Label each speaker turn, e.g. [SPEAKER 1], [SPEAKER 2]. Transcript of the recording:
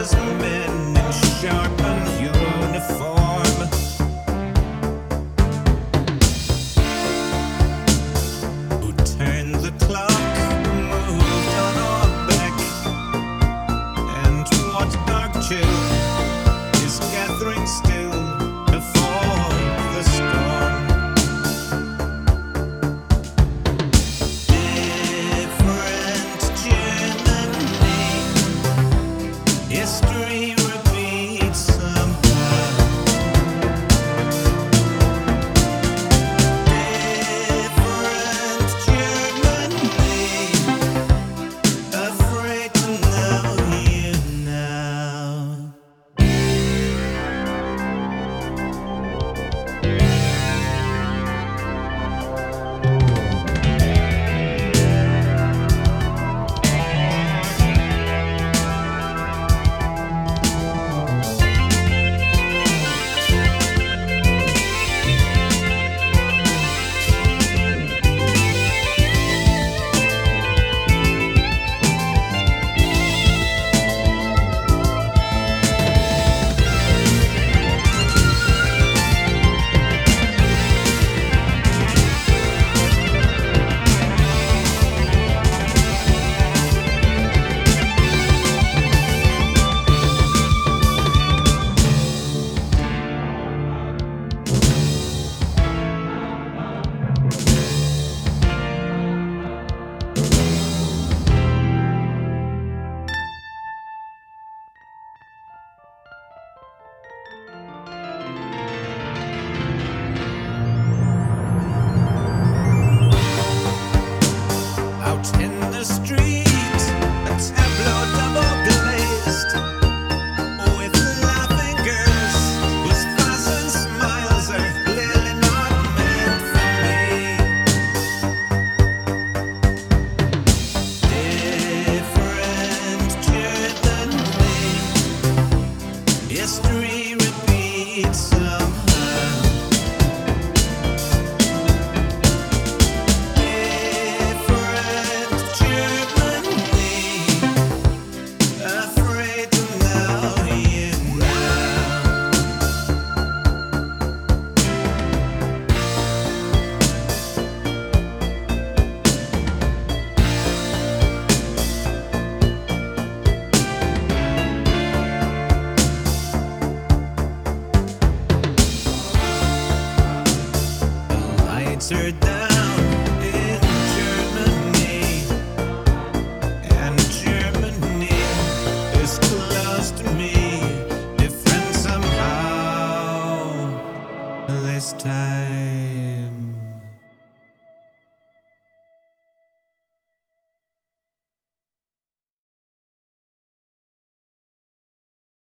[SPEAKER 1] was men in sharpened uniform, who turned the clock, moved on our back, and what dark chill is gathering still before the storm. Different Germany, history repeats somehow. Different Germany, afraid to know you now. Out in the street, a tableau double glazed, with laughing girls whose thousand smiles are clearly not meant for me. Different Germany, history repeats somehow. Different Germany, afraid to know you now. The lights are down.